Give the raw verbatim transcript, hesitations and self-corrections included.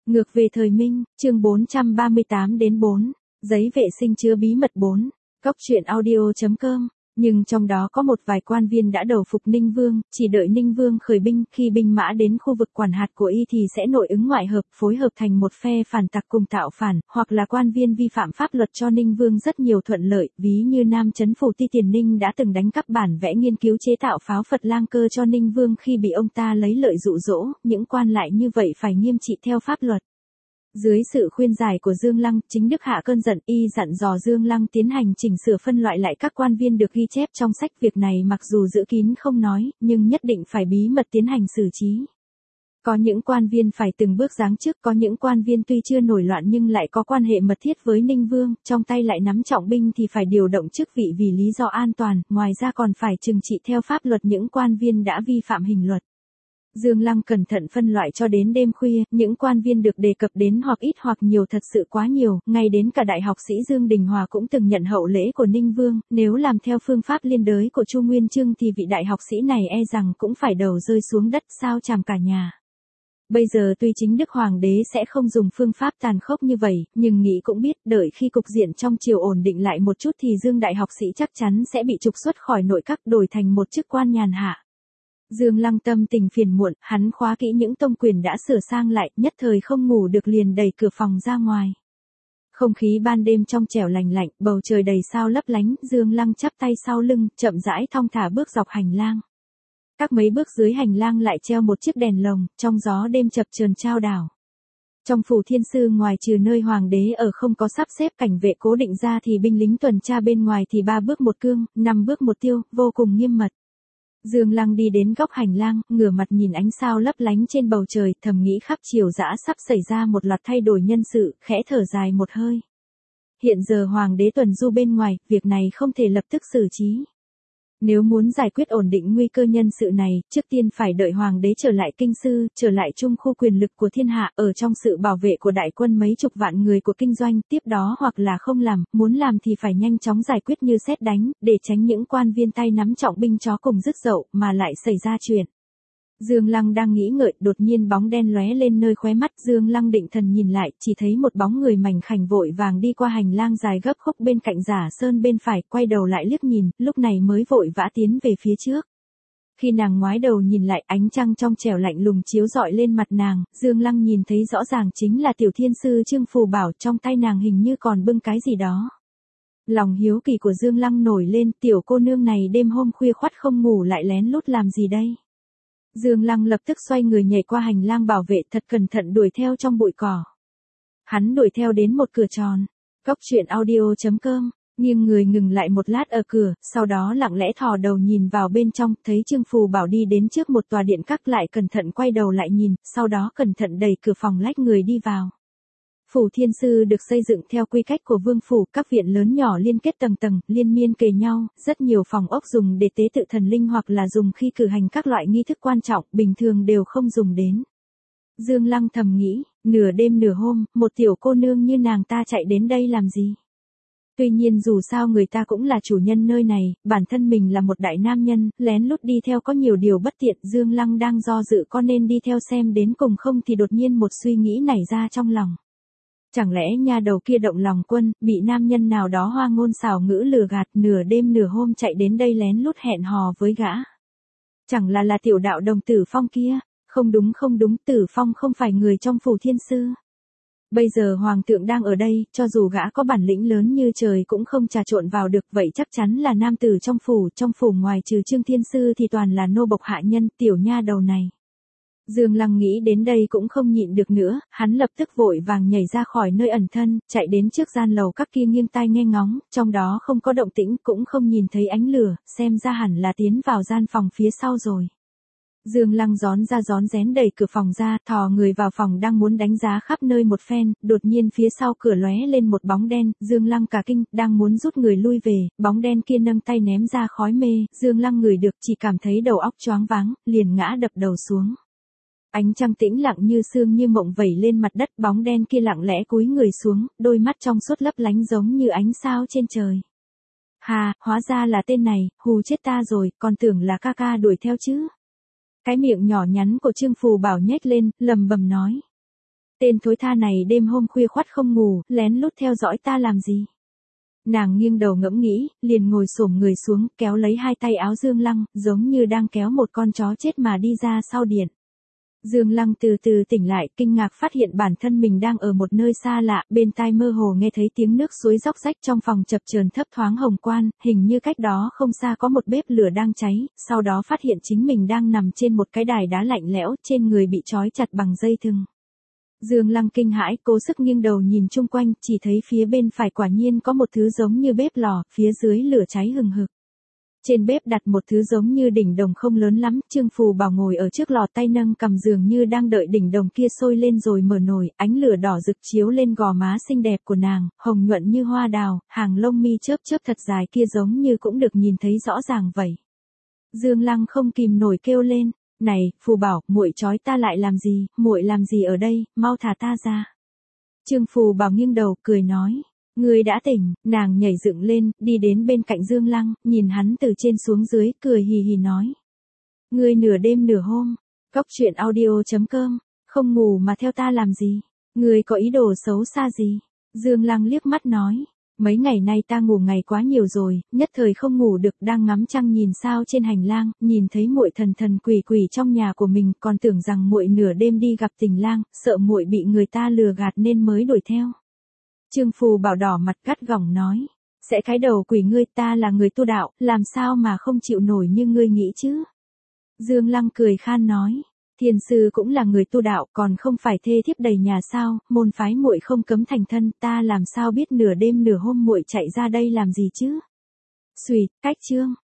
Ngược về thời Minh, chương bốn trăm ba mươi tám đến bốn, giấy vệ sinh chứa bí mật bốn, cóc truyện audio chấm com. Nhưng trong đó có một vài quan viên đã đầu phục Ninh Vương, chỉ đợi Ninh Vương khởi binh, khi binh mã đến khu vực quản hạt của y thì sẽ nội ứng ngoại hợp, phối hợp thành một phe phản tặc cùng tạo phản, hoặc là quan viên vi phạm pháp luật cho Ninh Vương rất nhiều thuận lợi, ví như Nam Chấn Phủ Ti Tiền Ninh đã từng đánh cắp bản vẽ nghiên cứu chế tạo pháo Phật Lang Cơ cho Ninh Vương khi bị ông ta lấy lợi dụ dỗ, những quan lại như vậy phải nghiêm trị theo pháp luật. Dưới sự khuyên giải của Dương Lăng, Chính Đức hạ cơn giận, y dặn dò Dương Lăng tiến hành chỉnh sửa phân loại lại các quan viên được ghi chép trong sách. Việc này mặc dù giữ kín không nói, nhưng nhất định phải bí mật tiến hành xử trí. Có những quan viên phải từng bước giáng chức, có những quan viên tuy chưa nổi loạn nhưng lại có quan hệ mật thiết với Ninh Vương, trong tay lại nắm trọng binh thì phải điều động chức vị vì lý do an toàn, ngoài ra còn phải trừng trị theo pháp luật những quan viên đã vi phạm hình luật. Dương Lăng cẩn thận phân loại cho đến đêm khuya, những quan viên được đề cập đến hoặc ít hoặc nhiều thật sự quá nhiều, ngay đến cả đại học sĩ Dương Đình Hòa cũng từng nhận hậu lễ của Ninh Vương, nếu làm theo phương pháp liên đới của Chu Nguyên Chương thì vị đại học sĩ này e rằng cũng phải đầu rơi xuống đất sao chàm cả nhà. Bây giờ tuy Chính Đức Hoàng đế sẽ không dùng phương pháp tàn khốc như vậy, nhưng nghĩ cũng biết đợi khi cục diện trong triều ổn định lại một chút thì Dương đại học sĩ chắc chắn sẽ bị trục xuất khỏi nội các, đổi thành một chức quan nhàn hạ. Dương Lăng tâm tình phiền muộn, hắn khóa kỹ những tông quyền đã sửa sang lại, nhất thời không ngủ được liền đẩy cửa phòng ra ngoài. Không khí ban đêm trong trẻo lành lạnh, bầu trời đầy sao lấp lánh, Dương Lăng chắp tay sau lưng, chậm rãi thong thả bước dọc hành lang. Các mấy bước dưới hành lang lại treo một chiếc đèn lồng, trong gió đêm chập chờn trao đảo. Trong phủ thiên sư ngoài trừ nơi hoàng đế ở không có sắp xếp cảnh vệ cố định ra thì binh lính tuần tra bên ngoài thì ba bước một cương, năm bước một tiêu, vô cùng nghiêm mật. Dương Lăng đi đến góc hành lang, ngửa mặt nhìn ánh sao lấp lánh trên bầu trời, thầm nghĩ khắp triều dã sắp xảy ra một loạt thay đổi nhân sự, khẽ thở dài một hơi. Hiện giờ hoàng đế tuần du bên ngoài, việc này không thể lập tức xử trí. Nếu muốn giải quyết ổn định nguy cơ nhân sự này, trước tiên phải đợi hoàng đế trở lại kinh sư, trở lại trung khu quyền lực của thiên hạ, ở trong sự bảo vệ của đại quân mấy chục vạn người của kinh doanh, tiếp đó hoặc là không làm, muốn làm thì phải nhanh chóng giải quyết như sét đánh, để tránh những quan viên tay nắm trọng binh chó cùng rứt dậu, mà lại xảy ra chuyện. Dương Lăng đang nghĩ ngợi, đột nhiên bóng đen lóe lên nơi khóe mắt, Dương Lăng định thần nhìn lại, chỉ thấy một bóng người mảnh khảnh vội vàng đi qua hành lang dài gấp khúc bên cạnh Giả Sơn bên phải, quay đầu lại liếc nhìn, lúc này mới vội vã tiến về phía trước. Khi nàng ngoái đầu nhìn lại, ánh trăng trong trẻo lạnh lùng chiếu rọi lên mặt nàng, Dương Lăng nhìn thấy rõ ràng chính là tiểu thiên sư Trương Phù Bảo, trong tay nàng hình như còn bưng cái gì đó. Lòng hiếu kỳ của Dương Lăng nổi lên, tiểu cô nương này đêm hôm khuya khoắt không ngủ lại lén lút làm gì đây? Dương Lăng lập tức xoay người nhảy qua hành lang bảo vệ, thật cẩn thận đuổi theo trong bụi cỏ. Hắn đuổi theo đến một cửa tròn. Cóc truyện audio chấm com, nghiêng người ngừng lại một lát ở cửa, sau đó lặng lẽ thò đầu nhìn vào bên trong, thấy Trương Phù Bảo đi đến trước một tòa điện các, lại cẩn thận quay đầu lại nhìn, sau đó cẩn thận đẩy cửa phòng lách người đi vào. Phủ thiên sư được xây dựng theo quy cách của vương phủ, các viện lớn nhỏ liên kết tầng tầng, liên miên kề nhau, rất nhiều phòng ốc dùng để tế tự thần linh hoặc là dùng khi cử hành các loại nghi thức quan trọng, bình thường đều không dùng đến. Dương Lăng thầm nghĩ, nửa đêm nửa hôm, một tiểu cô nương như nàng ta chạy đến đây làm gì? Tuy nhiên dù sao người ta cũng là chủ nhân nơi này, bản thân mình là một đại nam nhân, lén lút đi theo có nhiều điều bất tiện, Dương Lăng đang do dự có nên đi theo xem đến cùng không thì đột nhiên một suy nghĩ nảy ra trong lòng. Chẳng lẽ nha đầu kia động lòng quân, bị nam nhân nào đó hoa ngôn xảo ngữ lừa gạt, nửa đêm nửa hôm chạy đến đây lén lút hẹn hò với gã? Chẳng là là tiểu đạo đồng Tử Phong kia? Không đúng không đúng, Tử Phong không phải người trong phủ thiên sư. Bây giờ hoàng thượng đang ở đây, cho dù gã có bản lĩnh lớn như trời cũng không trà trộn vào được, vậy chắc chắn là nam tử trong phủ, trong phủ ngoài trừ Trương Thiên Sư thì toàn là nô bộc hạ nhân, tiểu nha đầu này. Dương Lăng nghĩ đến đây cũng không nhịn được nữa, hắn lập tức vội vàng nhảy ra khỏi nơi ẩn thân, chạy đến trước gian lầu các kia nghiêng tai nghe ngóng, trong đó không có động tĩnh, cũng không nhìn thấy ánh lửa, xem ra hẳn là tiến vào gian phòng phía sau rồi. Dương Lăng rón ra rón rén đẩy cửa phòng ra, thò người vào phòng đang muốn đánh giá khắp nơi một phen, đột nhiên phía sau cửa lóe lên một bóng đen, Dương Lăng cả kinh, đang muốn rút người lui về, bóng đen kia nâng tay ném ra khói mê, Dương Lăng ngửi được chỉ cảm thấy đầu óc choáng váng, liền ngã đập đầu xuống. Ánh trăng tĩnh lặng như sương như mộng vẩy lên mặt đất, bóng đen kia lặng lẽ cúi người xuống, đôi mắt trong suốt lấp lánh giống như ánh sao trên trời. Hà, hóa ra là tên này, hù chết ta rồi, còn tưởng là ca ca đuổi theo chứ. Cái miệng nhỏ nhắn của Trương Phù Bảo nhếch lên, lầm bầm nói. Tên thối tha này đêm hôm khuya khoắt không ngủ, lén lút theo dõi ta làm gì? Nàng nghiêng đầu ngẫm nghĩ, liền ngồi xổm người xuống, kéo lấy hai tay áo Dương Lăng, giống như đang kéo một con chó chết mà đi ra sau điện. Dương Lăng từ từ tỉnh lại, kinh ngạc phát hiện bản thân mình đang ở một nơi xa lạ, bên tai mơ hồ nghe thấy tiếng nước suối róc rách trong phòng chập chờn thấp thoáng hồng quang, hình như cách đó không xa có một bếp lửa đang cháy, sau đó phát hiện chính mình đang nằm trên một cái đài đá lạnh lẽo, trên người bị trói chặt bằng dây thừng. Dương Lăng kinh hãi, cố sức nghiêng đầu nhìn chung quanh, chỉ thấy phía bên phải quả nhiên có một thứ giống như bếp lò, phía dưới lửa cháy hừng hực. Trên bếp đặt một thứ giống như đỉnh đồng không lớn lắm, Trương Phù Bảo ngồi ở trước lò tay nâng cầm dường như đang đợi đỉnh đồng kia sôi lên rồi mở nồi, ánh lửa đỏ rực chiếu lên gò má xinh đẹp của nàng, hồng nhuận như hoa đào, hàng lông mi chớp chớp thật dài kia giống như cũng được nhìn thấy rõ ràng vậy. Dương Lăng không kìm nổi kêu lên, này, Phù Bảo, muội trói ta lại làm gì, muội làm gì ở đây, mau thả ta ra. Trương Phù Bảo nghiêng đầu, cười nói. Ngươi đã tỉnh, nàng nhảy dựng lên, đi đến bên cạnh Dương Lăng, nhìn hắn từ trên xuống dưới, cười hì hì nói. Ngươi nửa đêm nửa hôm, Cóc truyện audio chấm com, không ngủ mà theo ta làm gì? Ngươi có ý đồ xấu xa gì? Dương Lăng liếc mắt nói. Mấy ngày nay ta ngủ ngày quá nhiều rồi, nhất thời không ngủ được, đang ngắm trăng nhìn sao trên hành lang, nhìn thấy muội thần thần quỷ quỷ trong nhà của mình, còn tưởng rằng muội nửa đêm đi gặp tình lang, sợ muội bị người ta lừa gạt nên mới đuổi theo. Trương Phù Bảo đỏ mặt gắt gỏng nói, sẽ cái đầu quỷ ngươi, ta là người tu đạo, làm sao mà không chịu nổi như ngươi nghĩ chứ? Dương Lăng cười khan nói, thiền sư cũng là người tu đạo, còn không phải thê thiếp đầy nhà sao, môn phái muội không cấm thành thân, ta làm sao biết nửa đêm nửa hôm muội chạy ra đây làm gì chứ? Xùy, cách chương.